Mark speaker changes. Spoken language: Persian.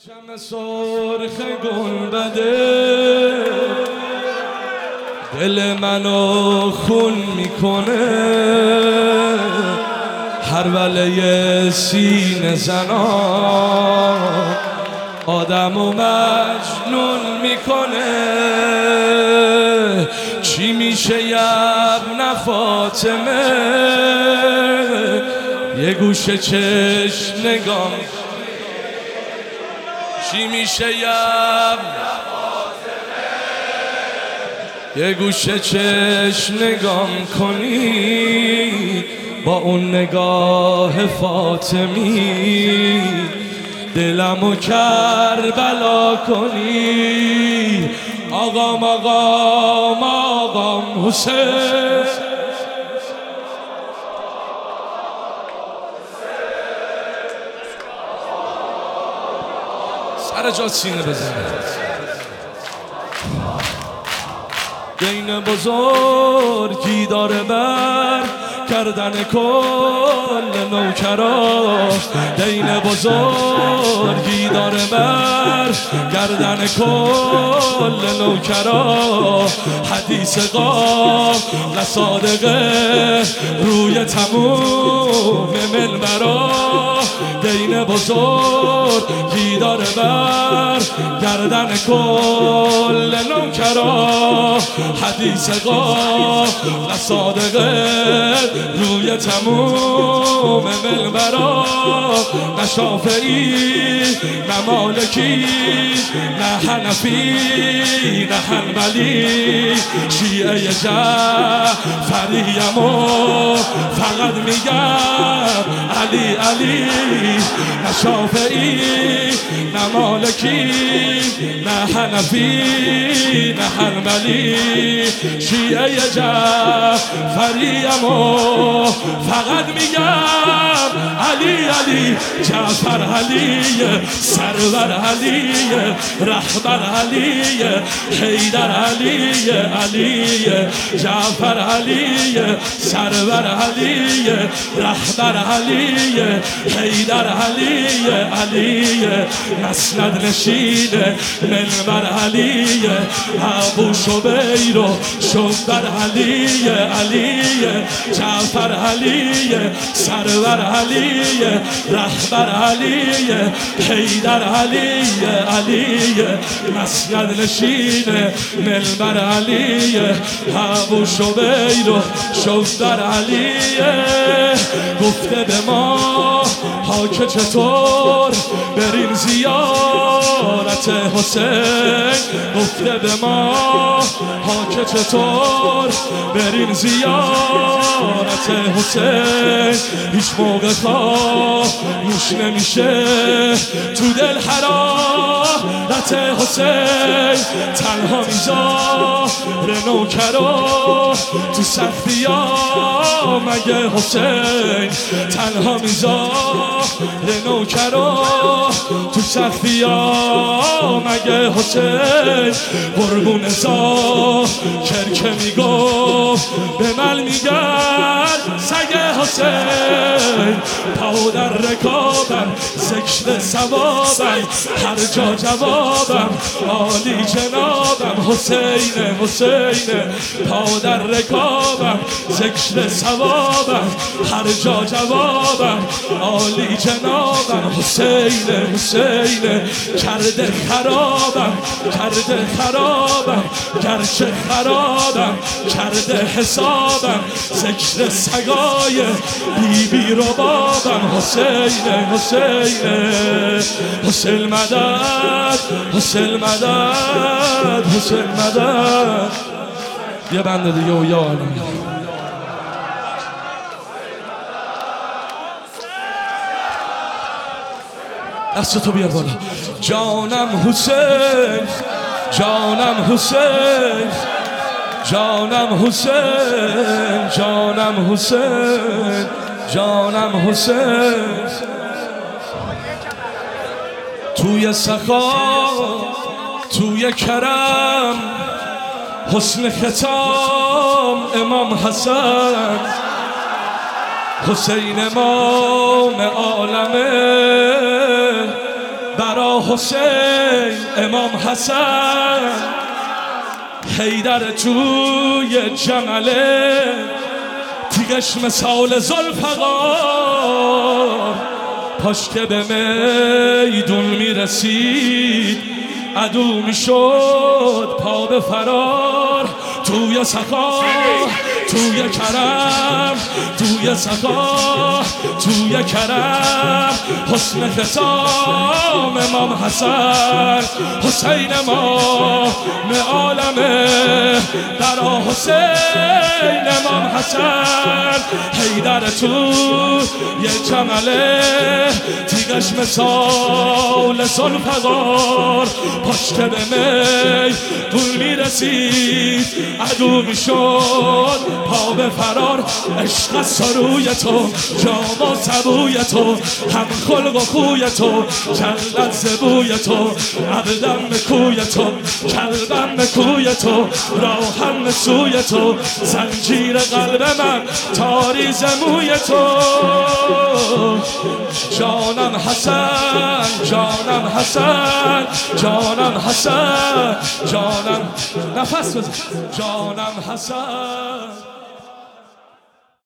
Speaker 1: شمع سرخ گنبده دل منو خون میکنه، هر وله سینه زنان آدمو مجنون میکنه. چی میشه یبن فاطمه، یه گوشه چشم نگام. چی میشه یبن یه گوشه چشم نگام کنی، با اون نگاه فاطمی دلمو کربلا کنی. آقام آقام آقام حسین، سر جا سینه بزن. دین بزرگی داره بر کردن کل نوکرا، دین بزرگی داره بر کردن کل نوکرا. حدیث قابل صادقه روی تموم منبرا، دین بزرگی داره بر کردن کل نوکرا. حدیث قابل صادقه روی تموم منبرا. نه شافعی نه مالکی نه حنفی نه حنبلی، شیعه جعفریم و فقط میگم علی علی. نه شافعی نه مالکی نه حنفی نه حنبلی، شیعه جعفریم و فقط میگم علی علی. جعفر علی، سرور علی، رهبر علی، حیدر علی علی. جعفر علی، سرور علی، رهبر علی، حیدر علی علی. مسند نشین منبر علی، ابو شبیر و شنبر علی علی. جعفر علی، سرور علی، رهبر علی، حیدر علی علی. مسند نشین منبر علی، ابو شبیر و شنبر علی. گفته به ما که چطور بریم زیارت حسین. گفته به ما که چطور بریم زیارت حسین. هیچ موقع خاموش نمیشه تو دل حرارت حسین. تنها میذاره نوکرا تو سختی ها مگه حسین. تنها میذاره نوکرا تو سختی ها مگه حسین. قربون زاکر که میگفت به من میگن سگ حسین. پا در رکابم ذکر ثوابم، هر جا جوابم عالی جنابم. حسین حسین، پا در رکابم ذکر ثوابم، هر جا جوابم عالی جنابم. حسین حسین، کرده خرابم کرده خرابم، گرچه خرابم کرده حسابم. ذکر سگای بیبی رو بابم. حسین حسین، حسین مدد حسین مدد حسین مدد. یه بنده دیگه و یا علی. دستتو بیار بالا. جانم حسین، جانم حسین، جانم حسین، جانم حسین، جانم حسین. توی سخا توی کرم حسن ختام امام حسن. حسین امام عالمه، بر برا حسین امام حسن حیدر توی جمله تیغش مثال ذوالفقار پاش که به میدون میرسید عدو میشد پا به فرار توی سخا توی کرم توی سخا توی کرم حسن ختام امام حسن حسین ما عالمه برا حسین امام حسن حیدر تو یه جمله تیغش مثال ذوالفقار پاش که به میدون میرسید عدو میشد پا به فرار عشق سروی تو جام و سبوی تو هم خلق و خوی تو کلت زبوی تو عبدم کوی تو کلبم کوی تو راهم سوی تو زنجیر قلب من تاریز موی تو جانم حسن جانم حسن جانم حسن جانم نفس بزن جانم حسن